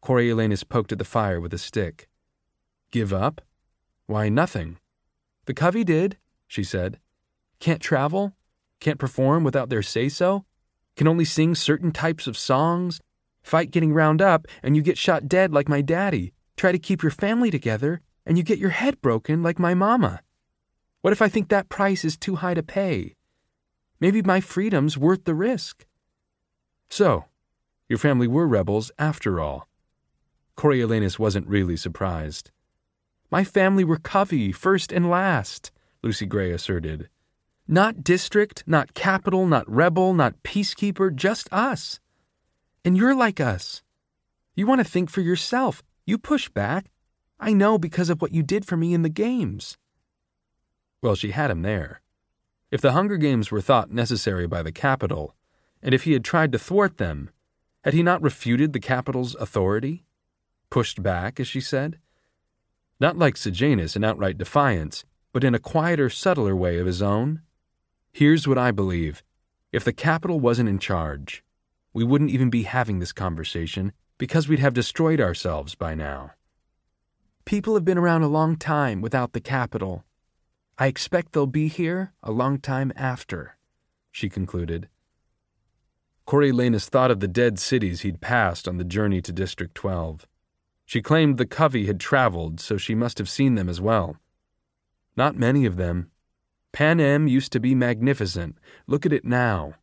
Coriolanus poked at the fire with a stick. Give up? Why, nothing. The covey did, she said. Can't travel? Can't perform without their say-so? Can only sing certain types of songs? Fight getting round up, and you get shot dead like my daddy. Try to keep your family together, and you get your head broken like my mama. What if I think that price is too high to pay? Maybe my freedom's worth the risk. So, your family were rebels after all. Coriolanus wasn't really surprised. My family were covey, first and last, Lucy Gray asserted. Not district, not capital, not rebel, not peacekeeper, just us. And you're like us. You want to think for yourself. You push back. I know because of what you did for me in the games. Well, she had him there. If the Hunger Games were thought necessary by the capital, and if he had tried to thwart them, had he not refuted the capital's authority? Pushed back, as she said? Not like Sejanus in outright defiance, but in a quieter, subtler way of his own? Here's what I believe. If the capital wasn't in charge, we wouldn't even be having this conversation because we'd have destroyed ourselves by now. People have been around a long time without the capital. I expect they'll be here a long time after, she concluded. Coriolanus thought of the dead cities he'd passed on the journey to District 12. She claimed the covey had traveled, so she must have seen them as well. Not many of them. Panem used to be magnificent. Look at it now.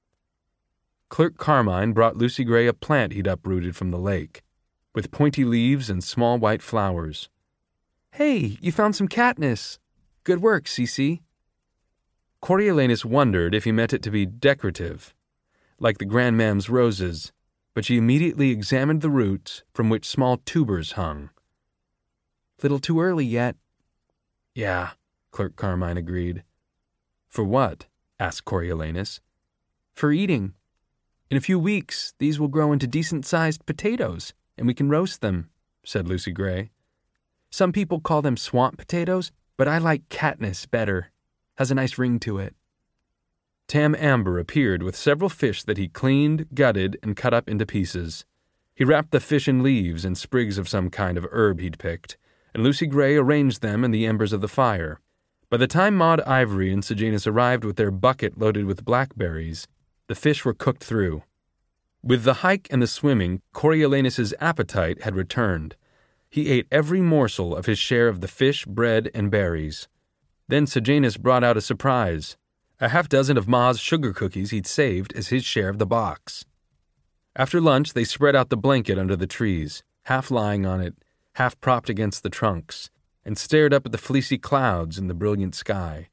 Clerk Carmine brought Lucy Gray a plant he'd uprooted from the lake, with pointy leaves and small white flowers. Hey, you found some Katniss. Good work, Cece. Coriolanus wondered if he meant it to be decorative, like the grandmam's roses, but she immediately examined the roots from which small tubers hung. Little too early yet. Yeah, Clerk Carmine agreed. For what? Asked Coriolanus. For eating. In a few weeks, these will grow into decent-sized potatoes, and we can roast them, said Lucy Gray. Some people call them swamp potatoes, but I like Katniss better. Has a nice ring to it. Tam Amber appeared with several fish that he cleaned, gutted, and cut up into pieces. He wrapped the fish in leaves and sprigs of some kind of herb he'd picked, and Lucy Gray arranged them in the embers of the fire. By the time Maud Ivory and Sejanus arrived with their bucket loaded with blackberries, the fish were cooked through. With the hike and the swimming, Coriolanus's appetite had returned. He ate every morsel of his share of the fish, bread, and berries. Then Sejanus brought out a surprise, a half-dozen of Ma's sugar cookies he'd saved as his share of the box. After lunch, they spread out the blanket under the trees, half lying on it, half propped against the trunks, and stared up at the fleecy clouds in the brilliant sky.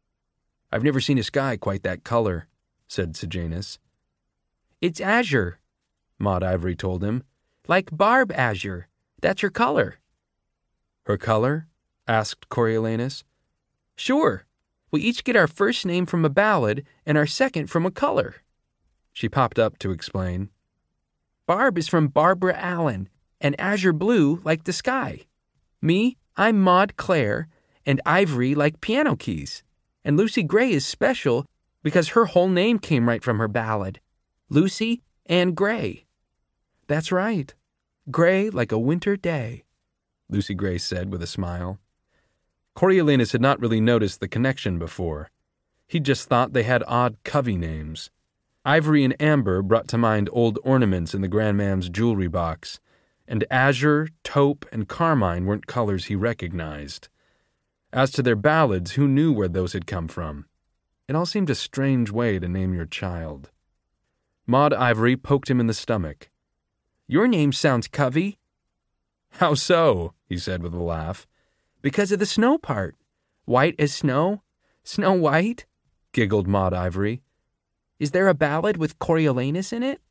I've never seen a sky quite that color, said Sejanus. It's azure, Maud Ivory told him. Like barb azure. That's her color. Her color? Asked Coriolanus. Sure. We each get our first name from a ballad and our second from a color. She popped up to explain. Barb is from Barbara Allen, and azure blue like the sky. Me, I'm Maud Clare, and Ivory like piano keys. And Lucy Gray is special because her whole name came right from her ballad. Lucy Ann Gray. That's right. Gray like a winter day, Lucy Gray said with a smile. Coriolanus had not really noticed the connection before. He'd just thought they had odd covey names. Ivory and amber brought to mind old ornaments in the grandmam's jewelry box, and azure, taupe, and carmine weren't colors he recognized. As to their ballads, who knew where those had come from? It all seemed a strange way to name your child. Maud Ivory poked him in the stomach. Your name sounds covey. How so? He said with a laugh. Because of the snow part. White as snow? Snow White? Giggled Maud Ivory. Is there a ballad with Coriolanus in it?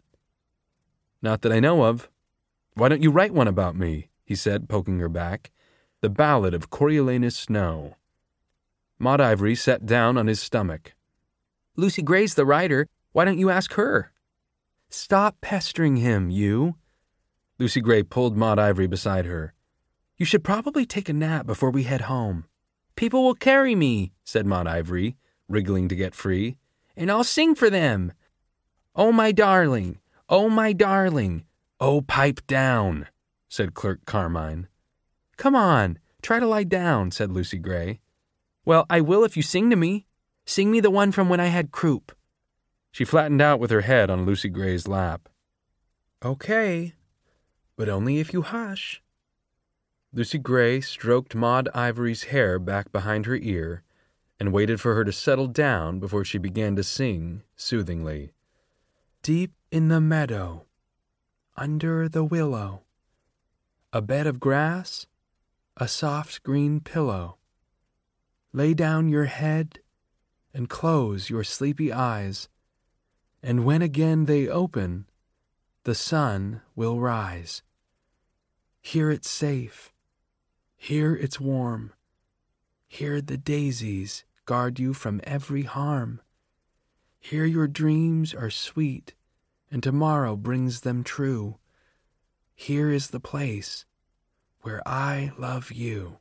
Not that I know of. Why don't you write one about me? He said, poking her back. The Ballad of Coriolanus Snow. Maud Ivory sat down on his stomach. Lucy Gray's the writer. Why don't you ask her? Stop pestering him, you. Lucy Gray pulled Maud Ivory beside her. You should probably take a nap before we head home. People will carry me, said Maud Ivory, wriggling to get free, and I'll sing for them. Oh, my darling, oh, pipe down, said Clerk Carmine. "Come on, try to lie down," said Lucy Gray. "Well, I will if you sing to me. Sing me the one from when I had croup." She flattened out with her head on Lucy Gray's lap. "Okay, but only if you hush." Lucy Gray stroked Maud Ivory's hair back behind her ear and waited for her to settle down before she began to sing soothingly. "Deep in the meadow, under the willow, a bed of grass, a soft green pillow. Lay down your head and close your sleepy eyes, and when again they open, the sun will rise. Here it's safe, here it's warm, here the daisies guard you from every harm. Here your dreams are sweet, and tomorrow brings them true. Here is the place where I love you."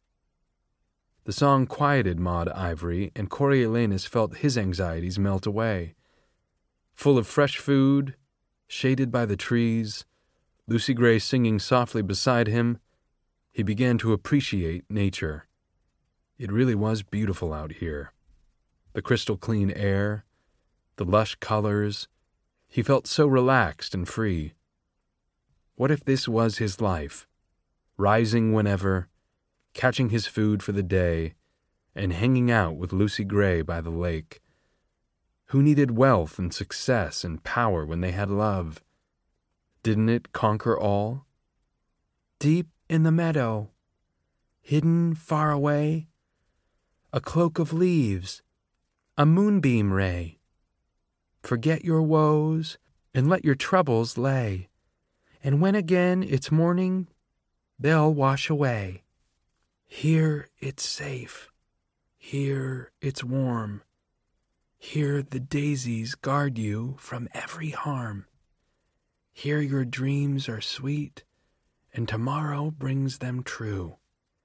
The song quieted Maud Ivory, and Coriolanus felt his anxieties melt away. Full of fresh food, shaded by the trees, Lucy Gray singing softly beside him, he began to appreciate nature. It really was beautiful out here. The crystal clean air, the lush colors, he felt so relaxed and free. What if this was his life? Rising whenever, catching his food for the day, and hanging out with Lucy Gray by the lake. Who needed wealth and success and power when they had love? Didn't it conquer all? Deep in the meadow, hidden far away, a cloak of leaves, a moonbeam ray. Forget your woes and let your troubles lay, and when again it's morning, they'll wash away. Here it's safe, here it's warm, here the daisies guard you from every harm. Here your dreams are sweet, and tomorrow brings them true.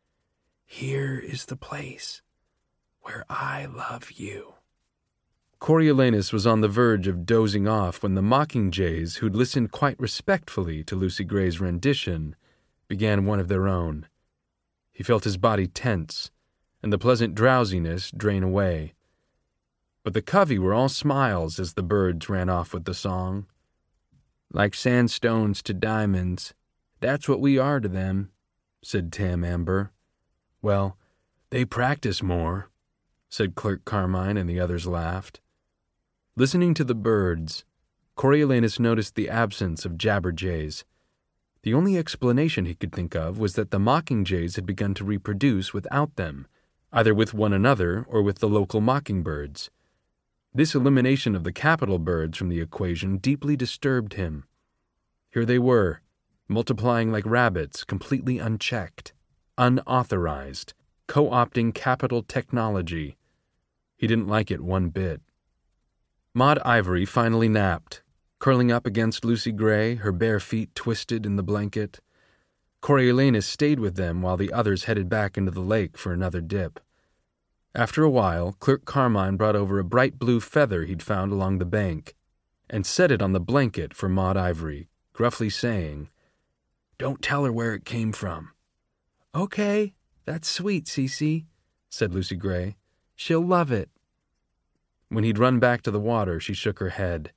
Here is the place where I love you." Coriolanus was on the verge of dozing off when the mockingjays, who'd listened quite respectfully to Lucy Gray's rendition, began one of their own. He felt his body tense, and the pleasant drowsiness drain away. But the covey were all smiles as the birds ran off with the song. "Like sandstones to diamonds, that's what we are to them," said Tam Amber. "Well, they practice more," said Clerk Carmine, and the others laughed. Listening to the birds, Coriolanus noticed the absence of jabberjays. The only explanation he could think of was that the mockingjays had begun to reproduce without them, either with one another or with the local mockingbirds. This elimination of the capital birds from the equation deeply disturbed him. Here they were, multiplying like rabbits, completely unchecked, unauthorized, co-opting capital technology. He didn't like it one bit. Maud Ivory finally napped, curling up against Lucy Gray, her bare feet twisted in the blanket. Coriolanus stayed with them while the others headed back into the lake for another dip. After a while, Clerk Carmine brought over a bright blue feather he'd found along the bank and set it on the blanket for Maud Ivory, gruffly saying, "Don't tell her where it came from." "Okay, that's sweet, Cece," said Lucy Gray. "She'll love it." When he'd run back to the water, she shook her head.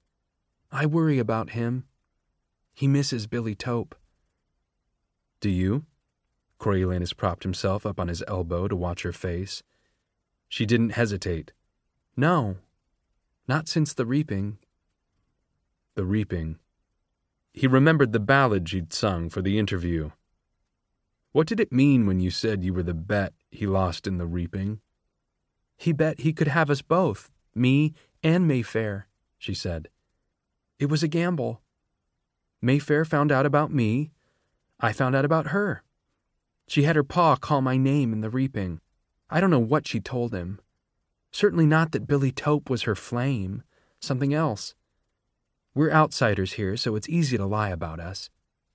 "I worry about him. He misses Billy Tope." "Do you?" Coriolanus propped himself up on his elbow to watch her face. She didn't hesitate. "No, not since the reaping." The reaping. He remembered the ballad she'd sung for the interview. What did it mean when you said you were the bet he lost in the reaping? "He bet he could have us both, me and Mayfair," she said. "It was a gamble. Mayfair found out about me. I found out about her. She had her pa call my name in the reaping. I don't know what she told him. Certainly not that Billy Tope was her flame. Something else. We're outsiders here, so it's easy to lie about us."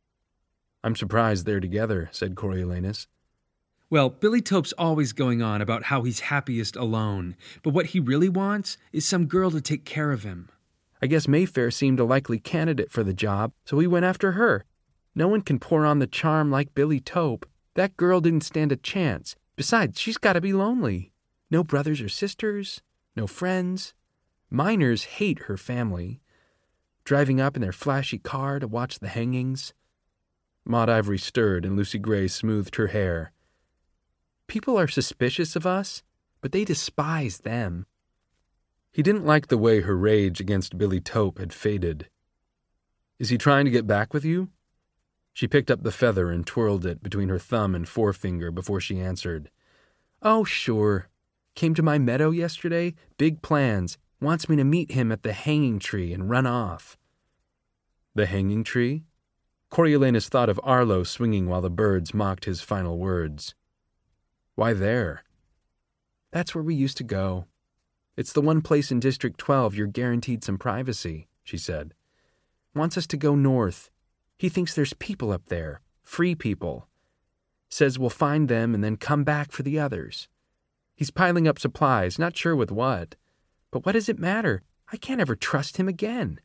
"I'm surprised they're together," said Coriolanus. "Well, Billy Tope's always going on about how he's happiest alone, but what he really wants is some girl to take care of him. I guess Mayfair seemed a likely candidate for the job, so he went after her. No one can pour on the charm like Billy Tope. That girl didn't stand a chance. Besides, she's got to be lonely. No brothers or sisters, no friends. Miners hate her family. Driving up in their flashy car to watch the hangings. Maud Ivory stirred and Lucy Gray smoothed her hair. People are suspicious of us, but they despise them. He didn't like the way her rage against Billy Tope had faded. Is he trying to get back with you? She picked up the feather and twirled it between her thumb and forefinger before she answered. Oh, sure. Came to my meadow yesterday, big plans, wants me to meet him at the hanging tree and run off. The hanging tree? Coriolanus thought of Arlo swinging while the birds mocked his final words. Why there? That's where we used to go. It's the one place in District 12 you're guaranteed some privacy, she said. Wants us to go north. He thinks there's people up there, free people. Says we'll find them and then come back for the others. He's piling up supplies, not sure with what. But what does it matter? I can't ever trust him again.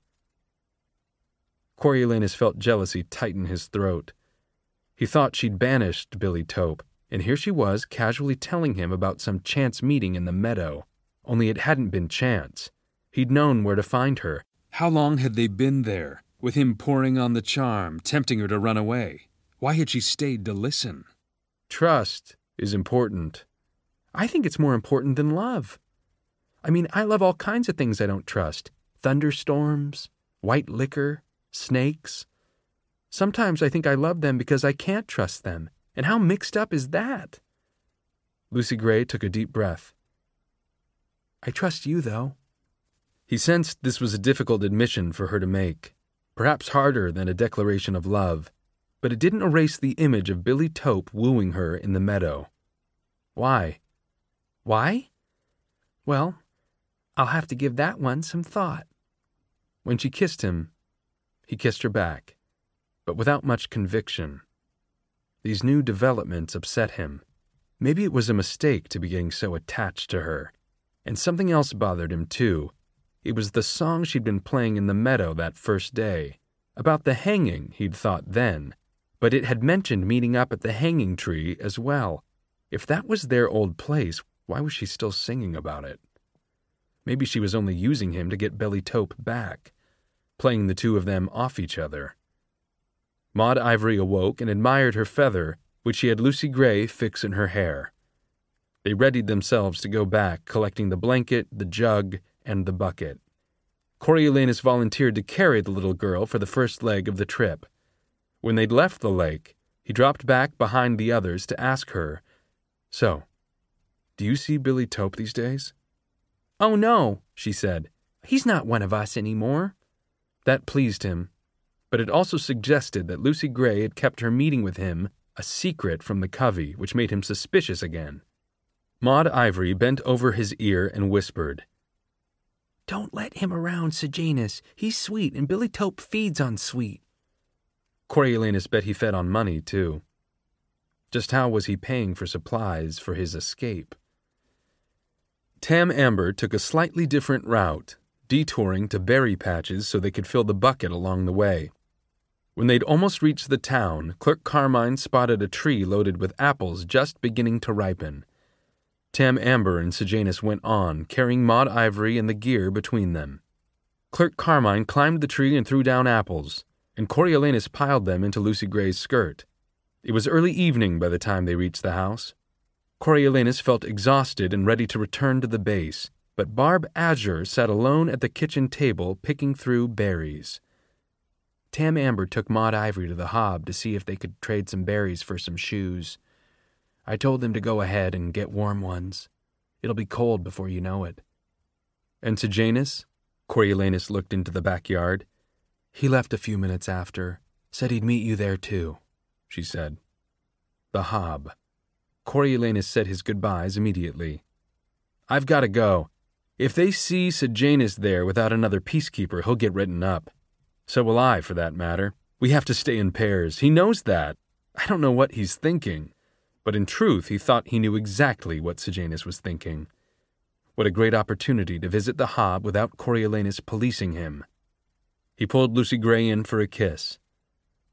Coriolanus felt jealousy tighten his throat. He thought she'd banished Billy Tope, and here she was casually telling him about some chance meeting in the meadow. Only it hadn't been chance. He'd known where to find her. How long had they been there, with him pouring on the charm, tempting her to run away? Why had she stayed to listen? Trust is important. I think it's more important than love. I mean, I love all kinds of things I don't trust. Thunderstorms, white liquor, snakes. Sometimes I think I love them because I can't trust them. And how mixed up is that? Lucy Gray took a deep breath. I trust you, though. He sensed this was a difficult admission for her to make, perhaps harder than a declaration of love, but it didn't erase the image of Billy Tope wooing her in the meadow. Why? Why? Well, I'll have to give that one some thought. When she kissed him, he kissed her back, but without much conviction. These new developments upset him. Maybe it was a mistake to be getting so attached to her. And something else bothered him, too. It was the song she'd been playing in the meadow that first day. About the hanging, he'd thought then. But it had mentioned meeting up at the hanging tree as well. If that was their old place, why was she still singing about it? Maybe she was only using him to get Billy Tope back, playing the two of them off each other. Maud Ivory awoke and admired her feather, which she had Lucy Gray fix in her hair. They readied themselves to go back, collecting the blanket, the jug, and the bucket. Coriolanus volunteered to carry the little girl for the first leg of the trip. When they'd left the lake, he dropped back behind the others to ask her, So, do you see Billy Tope these days? Oh, no, she said. He's not one of us anymore. That pleased him, but it also suggested that Lucy Gray had kept her meeting with him a secret from the covey, which made him suspicious again. Maud Ivory bent over his ear and whispered, Don't let him around Sejanus. He's sweet, and Billy Tope feeds on sweet. Coriolanus bet he fed on money, too. Just how was he paying for supplies for his escape? Tam Amber took a slightly different route, detouring to berry patches so they could fill the bucket along the way. When they'd almost reached the town, Clerk Carmine spotted a tree loaded with apples just beginning to ripen. Tam Amber and Sejanus went on, carrying Maud Ivory and the gear between them. Clerk Carmine climbed the tree and threw down apples, and Coriolanus piled them into Lucy Gray's skirt. It was early evening by the time they reached the house. Coriolanus felt exhausted and ready to return to the base, but Barb Azure sat alone at the kitchen table picking through berries. Tam Amber took Maud Ivory to the hob to see if they could trade some berries for some shoes. I told them to go ahead and get warm ones. It'll be cold before you know it. And Sejanus? Coriolanus looked into the backyard. He left a few minutes after. Said he'd meet you there too, she said. The hob. Coriolanus said his goodbyes immediately. I've got to go. If they see Sejanus there without another peacekeeper, he'll get written up. So will I, for that matter. We have to stay in pairs. He knows that. I don't know what he's thinking. But in truth, he thought he knew exactly what Sejanus was thinking. What a great opportunity to visit the hob without Coriolanus policing him. He pulled Lucy Gray in for a kiss.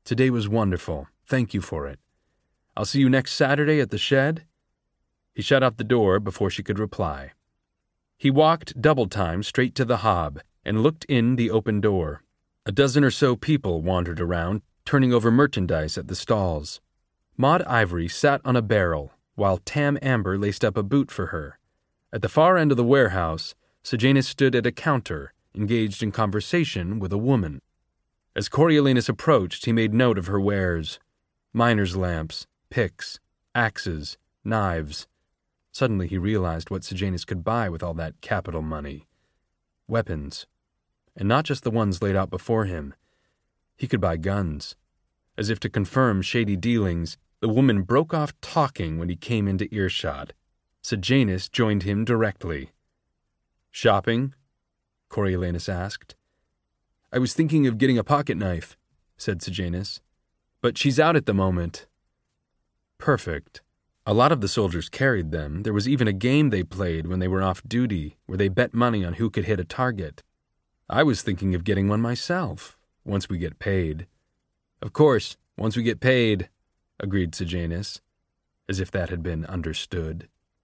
Today was wonderful. Thank you for it. I'll see you next Saturday at the shed." He shut out the door before she could reply. He walked double time straight to the hob and looked in the open door. A dozen or so people wandered around, turning over merchandise at the stalls. Maud Ivory sat on a barrel, while Tam Amber laced up a boot for her. At the far end of the warehouse, Sejanus stood at a counter, engaged in conversation with a woman. As Coriolanus approached, he made note of her wares: miner's lamps, picks, axes, knives. Suddenly he realized what Sejanus could buy with all that capital money. Weapons. And not just the ones laid out before him. He could buy guns. As if to confirm shady dealings, the woman broke off talking when he came into earshot. Sejanus joined him directly. "Shopping?" Coriolanus asked. "I was thinking of getting a pocket knife," said Sejanus. "But she's out at the moment." Perfect. A lot of the soldiers carried them. There was even a game they played when they were off duty, where they bet money on who could hit a target. I was thinking of getting one myself, once we get paid. "Of course, once we get paid," agreed Sejanus, as if that had been understood.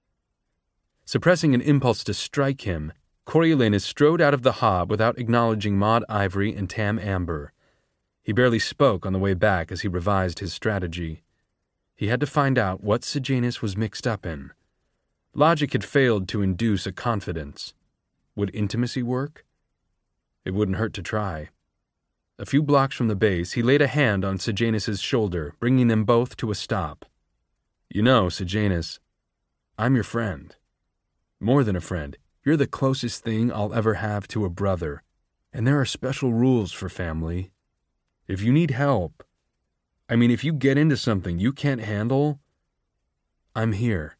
Suppressing an impulse to strike him, Coriolanus strode out of the hob without acknowledging Maud Ivory and Tam Amber. He barely spoke on the way back as he revised his strategy. He had to find out what Sejanus was mixed up in. Logic had failed to induce a confidence. Would intimacy work? It wouldn't hurt to try. A few blocks from the base, he laid a hand on Sejanus's shoulder, bringing them both to a stop. "You know, Sejanus, I'm your friend. More than a friend. You're the closest thing I'll ever have to a brother, and there are special rules for family. If you need help, if you get into something you can't handle, I'm here."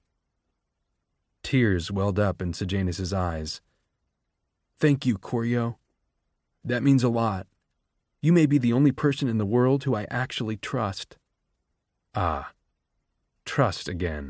Tears welled up in Sejanus's eyes. "Thank you, Corio. That means a lot. You may be the only person in the world who I actually trust." Ah, trust again.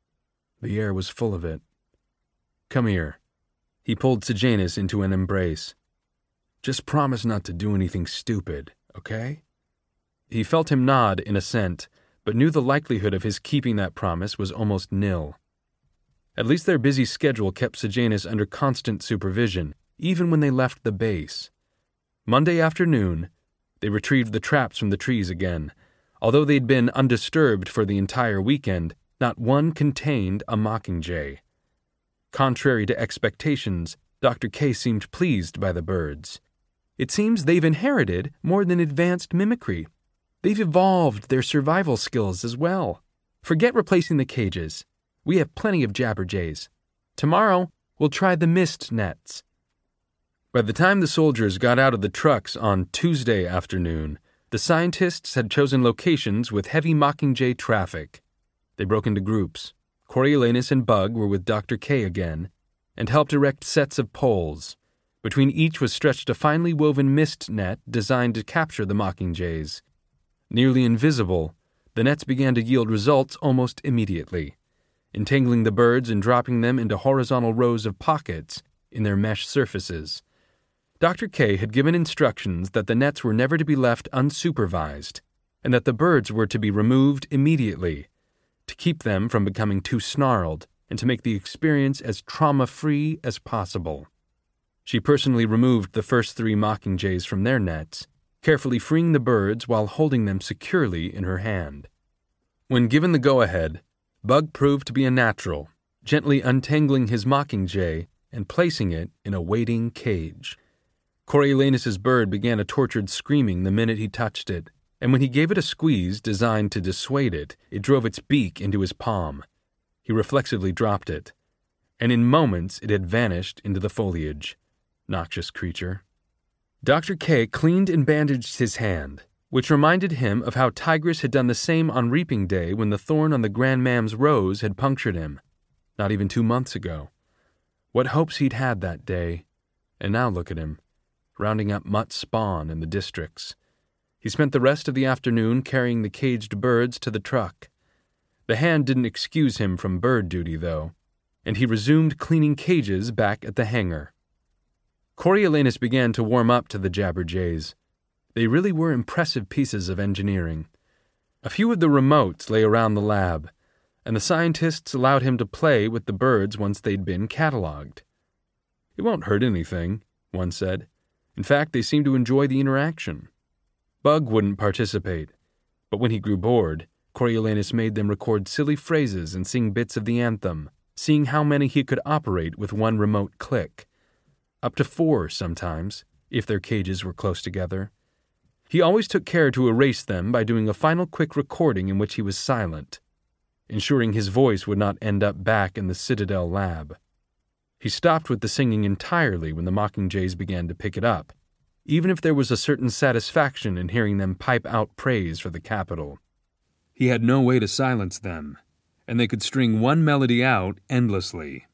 The air was full of it. "Come here." He pulled Sejanus into an embrace. "Just promise not to do anything stupid, okay?" He felt him nod in assent, but knew the likelihood of his keeping that promise was almost nil. At least their busy schedule kept Sejanus under constant supervision, even when they left the base. Monday afternoon, they retrieved the traps from the trees again. Although they'd been undisturbed for the entire weekend, not one contained a mockingjay. Contrary to expectations, Dr. K seemed pleased by the birds. "It seems they've inherited more than advanced mimicry. They've evolved their survival skills as well. Forget replacing the cages. We have plenty of jabberjays. Tomorrow, we'll try the mist nets." By the time the soldiers got out of the trucks on Tuesday afternoon, the scientists had chosen locations with heavy mockingjay traffic. They broke into groups. Coriolanus and Bug were with Dr. K again, and helped erect sets of poles. Between each was stretched a finely woven mist net designed to capture the mockingjays. Nearly invisible, the nets began to yield results almost immediately, entangling the birds and dropping them into horizontal rows of pockets in their mesh surfaces. Dr. K had given instructions that the nets were never to be left unsupervised, and that the birds were to be removed immediately, to keep them from becoming too snarled and to make the experience as trauma-free as possible. She personally removed the first 3 mockingjays from their nets, carefully freeing the birds while holding them securely in her hand. When given the go-ahead, Bug proved to be a natural, gently untangling his mockingjay and placing it in a waiting cage. Coriolanus's bird began a tortured screaming the minute he touched it, and when he gave it a squeeze designed to dissuade it, it drove its beak into his palm. He reflexively dropped it, and in moments it had vanished into the foliage. Noxious creature. Dr. K cleaned and bandaged his hand, which reminded him of how Tigris had done the same on reaping day when the thorn on the grandmam's rose had punctured him, not even 2 months ago. What hopes he'd had that day, and now look at him, rounding up mutt spawn in the districts. He spent the rest of the afternoon carrying the caged birds to the truck. The hand didn't excuse him from bird duty, though, and he resumed cleaning cages back at the hangar. Coriolanus began to warm up to the jabberjays. They really were impressive pieces of engineering. A few of the remotes lay around the lab, and the scientists allowed him to play with the birds once they'd been cataloged. "It won't hurt anything," one said. In fact, they seem to enjoy the interaction. Bug wouldn't participate, but when he grew bored, Coriolanus made them record silly phrases and sing bits of the anthem, seeing how many he could operate with one remote click. Up to 4 sometimes, if their cages were close together. He always took care to erase them by doing a final quick recording in which he was silent, ensuring his voice would not end up back in the Citadel lab. He stopped with the singing entirely when the mockingjays began to pick it up, even if there was a certain satisfaction in hearing them pipe out praise for the capital. He had no way to silence them, and they could string one melody out endlessly.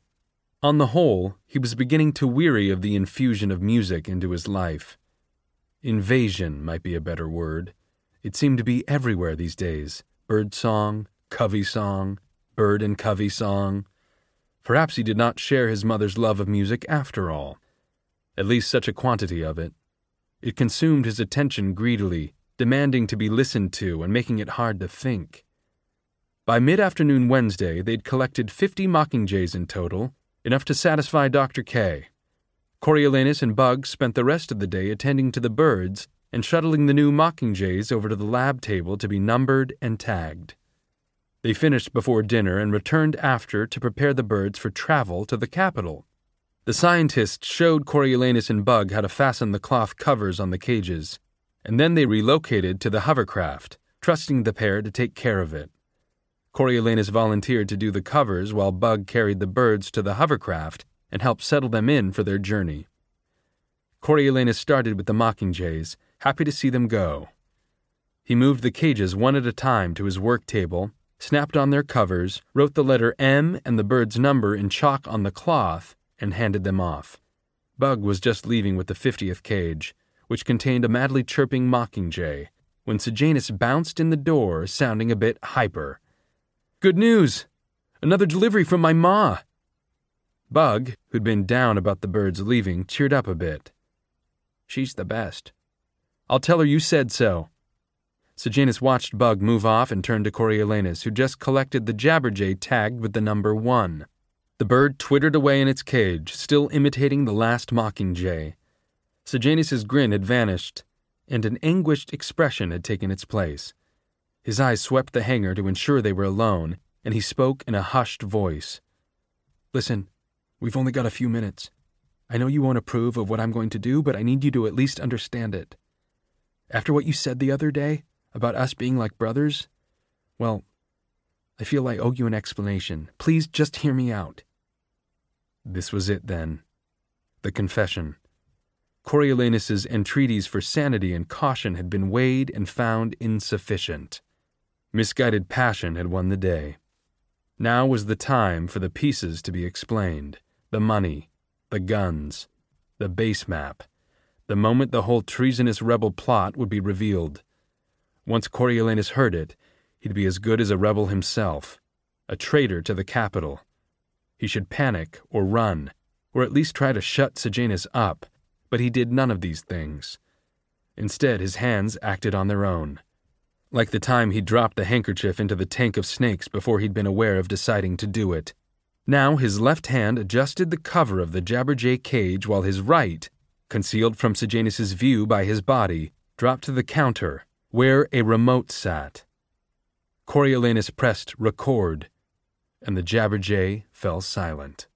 On the whole, he was beginning to weary of the infusion of music into his life. Invasion might be a better word. It seemed to be everywhere these days. Bird song, covey song, bird and covey song. Perhaps he did not share his mother's love of music after all. At least such a quantity of it. It consumed his attention greedily, demanding to be listened to and making it hard to think. By mid-afternoon Wednesday, they'd collected 50 mockingjays in total, enough to satisfy Dr. K. Coriolanus and Bug spent the rest of the day attending to the birds and shuttling the new mockingjays over to the lab table to be numbered and tagged. They finished before dinner and returned after to prepare the birds for travel to the capital. The scientists showed Coriolanus and Bug how to fasten the cloth covers on the cages, and then they relocated to the hovercraft, trusting the pair to take care of it. Coriolanus volunteered to do the covers while Bug carried the birds to the hovercraft and helped settle them in for their journey. Coriolanus started with the mockingjays, happy to see them go. He moved the cages one at a time to his work table, snapped on their covers, wrote the letter M and the bird's number in chalk on the cloth, and handed them off. Bug was just leaving with the 50th cage, which contained a madly chirping mockingjay, when Sejanus bounced in the door, sounding a bit hyper. "Good news! Another delivery from my ma!" Bug, who'd been down about the birds leaving, cheered up a bit. "She's the best. I'll tell her you said so." Sejanus watched Bug move off and turned to Coriolanus, who just collected the jabberjay tagged with the number 1. The bird twittered away in its cage, still imitating the last mockingjay. Sejanus's grin had vanished, and an anguished expression had taken its place. His eyes swept the hangar to ensure they were alone, and he spoke in a hushed voice. "Listen, we've only got a few minutes. I know you won't approve of what I'm going to do, but I need you to at least understand it. After what you said the other day, about us being like brothers, well, I feel I owe you an explanation. Please just hear me out." This was it then. The confession. Coriolanus's entreaties for sanity and caution had been weighed and found insufficient. Misguided passion had won the day. Now was the time for the pieces to be explained. The money, the guns, the base map. The moment the whole treasonous rebel plot would be revealed. Once Coriolanus heard it, he'd be as good as a rebel himself, a traitor to the capital. He should panic or run, or at least try to shut Sejanus up, but he did none of these things. Instead, his hands acted on their own. Like the time he dropped the handkerchief into the tank of snakes before he'd been aware of deciding to do it. Now his left hand adjusted the cover of the jabberjay cage while his right, concealed from Sejanus's view by his body, dropped to the counter, where a remote sat. Coriolanus pressed record, and the jabberjay fell silent.